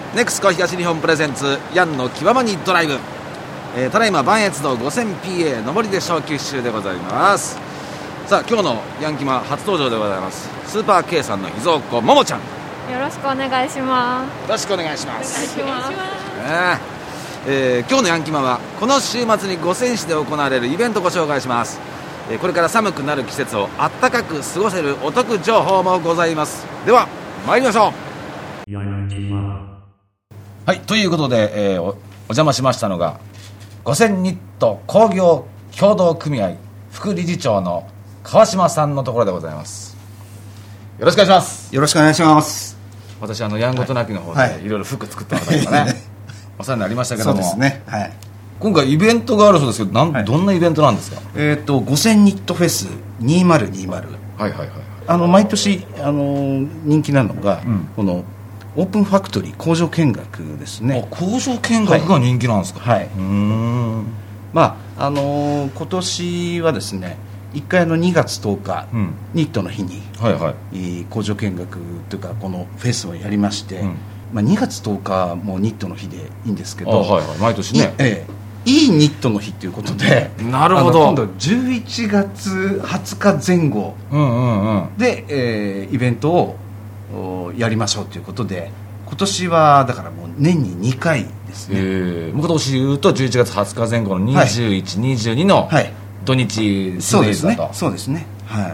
ネクスコ東日本プレゼンツヤンの気ままにドライブ、ただいま磐越道 5000PA 上りで小休止中でございます。さあ今日のヤンキマ初登場でございます。スーパー K さんの秘蔵っ子ももちゃん、よろしくお願いします。 ろしくお願いします。 お願いします。 今日のヤンキマはこの週末に五泉市で行われるイベントをご紹介します。これから寒くなる季節をあったかく過ごせるお得情報もございます。では参りましょう。はい、ということで、お邪魔しましたのが五泉ニット工業協同組合副理事長の川島さんのところでございます。よろしくお願いします。 よろしくお願いします。 私やんごとなきの方でいろいろ服作ってもらったりとかね、お世話になりましたけども。 そうですね、はい、 今回イベントがあるそうですけど、どんなイベントなんですか？ 五泉ニットフェス2020、 はいはいはい、 毎年人気なのが、このオープンファクトリー工場見学ですね。 工場見学が人気なんですか？ はい、今年はですね、1回2月10日、ニットの日に、工場見学というかこのフェスをやりまして、2月10日もニットの日でいいんですけど、 毎年ね、 いいニットの日ということで、 なるほど、 今度11月20日前後で、イベントをやりましょうということで、今年はだからもう年に2回ですね。 今年言うと11月20日前後の21、22の土日そうですね。そうですね、はい。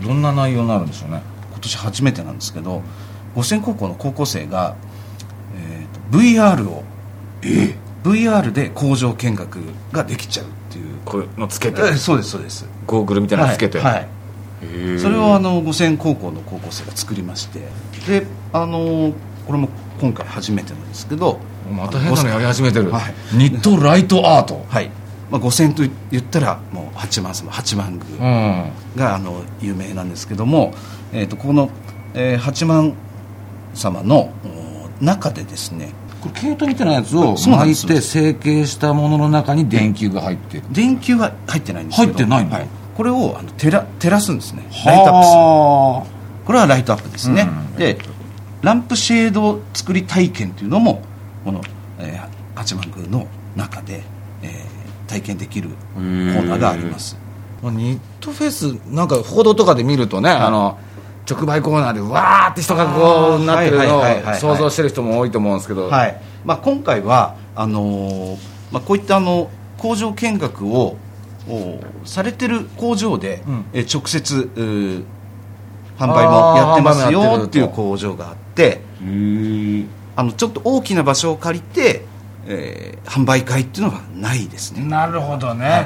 どんな内容になるんでしょうね。 今年初めてなんですけど、五泉高校の高校生が、VR を、VR で工場見学ができちゃうっていう、 これのつけて、 そうですそうです、 ゴーグルみたいなのつけて、 それを五泉高校の高校生が作りまして、でこれも今回初めてなんですけど、 また変なのやり始めてる、ニットライトアート、 五泉と言ったらもう八幡宮が有名なんですけども、この、八幡様の中でですね、 これ毛糸みたいなやつを巻いて成形したものの中に電球が入ってる。 電球は入ってないんですけど、 入ってないんだ、 これを照らすんですね。ライトアップする。これはライトアップですね、でランプシェード作り体験というのもこの、八幡宮の中で、体験できるコーナーがあります。 ニットフェスなんか報道とかで見るとね、直売コーナーでわーって人がこうなってるのを想像してる人も多いと思うんですけど、 今回はこういった工場見学をされてる工場で、直接販売もやってますよっていう工場があって、ちょっと大きな場所を借りて、販売会っていうのがないですね。 なるほどね、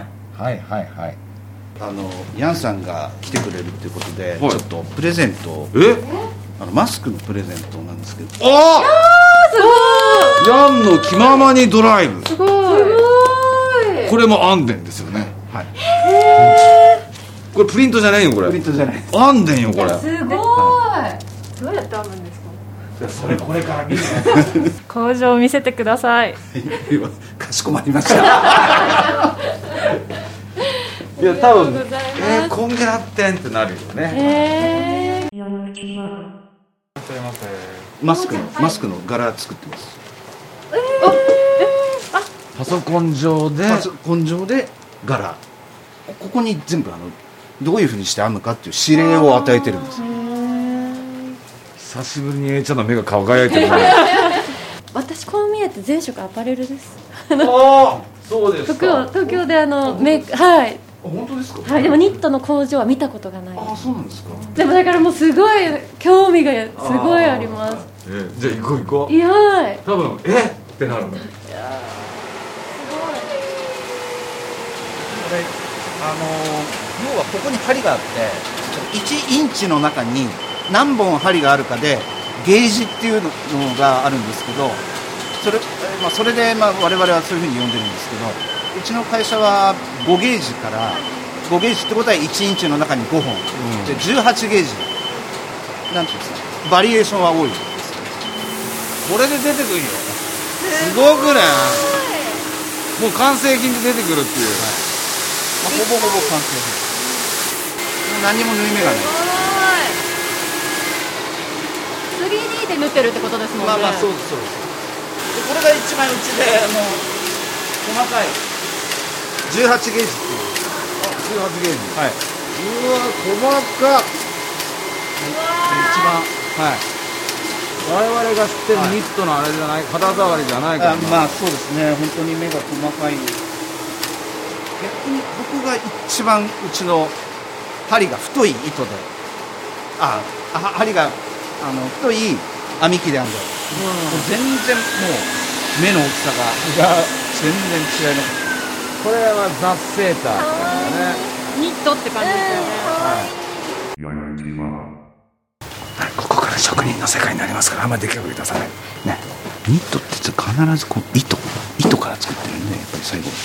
ヤンさんが来てくれるということで、ちょっとプレゼント、マスクのプレゼントなんですけど、 すごい、ヤンの気ままにドライブ、 すごい、 これもアンデンですよね。これプリントじゃないよ、これプリントじゃない、 アンデンよ、これ。 すごい。どうやって編むんですか？ それこれから見る工場を見せてください。 かしこまりました。 いや多分こんげらってんってなるよね。 マスクの柄作ってます。 パソコン上で柄、ここに全部どういうふうにして編むかっていう指令を与えてるんです。 久しぶりに A ちゃんの目が輝いてるね。 私こう見えて前職アパレルです。 そうですか。 東京でメイク、 本当ですか？ でもニットの工場は見たことがない。 そうなんですか？ でもだからもうすごい興味がすごいあります。 じゃあ行こう。 いやー、 多分ってなるの。これ要はここに針があって1インチの中に何本針があるかでゲージっていうのがあるんですけど、それで我々はそういうふうに呼んでるんですけど、うちの会社は5ゲージから5ゲージってことは1インチの中に5本、で18ゲージなんていうんですか、バリエーションは多いです。 れで出てくるよ。すごくね、もう完成品で出てくるっていう、 ほぼほぼ完成品、何も縫い目がない。 3D で縫ってるってことですもんね。 そうです。 これが一番うちで細かい18ゲージっていう。 18ゲージ。 はい。 うわ細かっ。 一番はい。 我々が知ってるニットのあれじゃない、肌触りじゃないからな。 まあそうですね、本当に目が細かい。逆に僕が一番うちの針が太い糸で、針が太い編み機で編んで、全然もう目の大きさが全然違います。 これはザ・セーターって感じだね。 ニットって感じですよね。 ここから職人の世界になりますから、あんまりできること出さないね。ニットって必ずこう糸から作ってるんで、やっぱり最後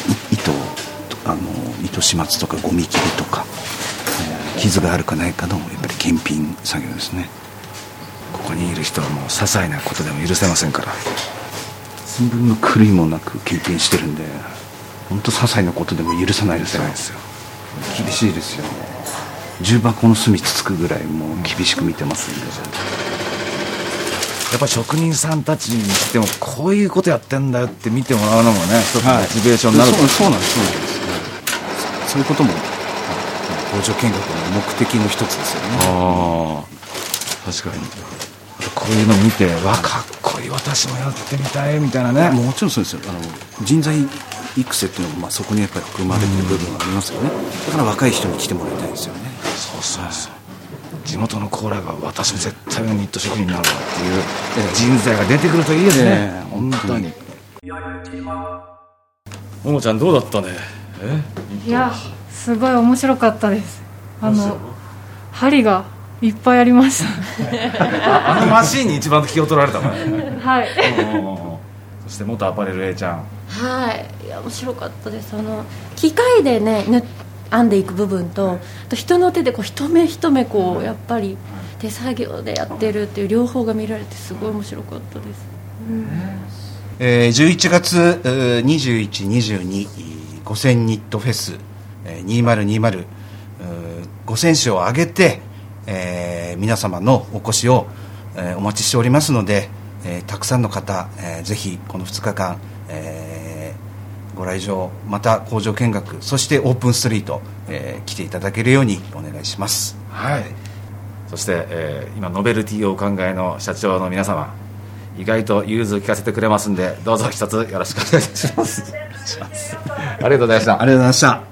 糸始末とかゴミ切りとか、傷があるかないかのやっぱり検品作業ですね。 ここにいる人はもう些細なことでも許せませんから。 寸分の狂いもなく検品してるんで、本当些細なことでも許さないですよ。厳しいですよ。重箱の隅つつくぐらいもう厳しく見てますんで。 やっぱり職人さんたちにしてもこういうことやってんだよって見てもらうのもね、一つのモチベーションになる。 そうなんです。そういうことも工場見学の目的の一つですよね。 確かに。こういうの見て、わ、かっこいい、私もやってみたいみたいなね。 もちろんそうですよ。人材育成っていうのもそこにやっぱり含まれてる部分がありますよね。だから若い人に来てもらいたいですよね。 そう地元のコーラが私も絶対ニット職人になるわっていう人材が出てくるといいですね。本当に。ももちゃんどうだったね。 いやすごい面白かったです。針がいっぱいありましたあのマシーンに一番気を取られたのね。 はいそして元アパレル A ちゃん。 はい、いや面白かったです。機械でね編んでいく部分と、あと人の手でこう一目一目こうやっぱり手作業でやってるっていう両方が見られてすごい面白かったです。 11月21、225000ニットフェス2020 5000種を挙げて、皆様のお越しを、お待ちしておりますので、たくさんの方、ぜひこの2日間、ご来場、また工場見学、そしてオープンストリート、来ていただけるようにお願いします。 はい。そして、今ノベルティをお考えの社長の皆様、意外と融通を聞かせてくれますんで、どうぞ一つよろしくお願いします。ありがとうございました。 ありがとうございました。